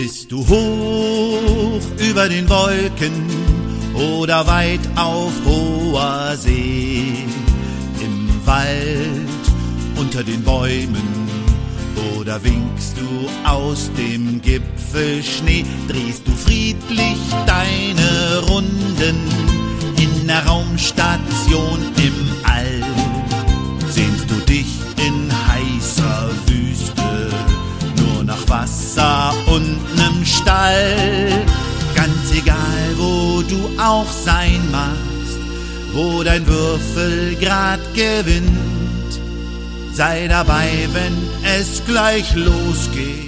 Bist du hoch über den Wolken oder weit auf hoher See, im Wald unter den Bäumen oder winkst du aus dem Gipfelschnee, drehst du friedlich deine Runden in der Raumstation im All, sehnst du dich in heißer Wüste nur nach Wasser und nem Stall, ganz egal wo du auch sein magst, wo dein Würfel grad gewinnt, sei dabei, wenn es gleich losgeht.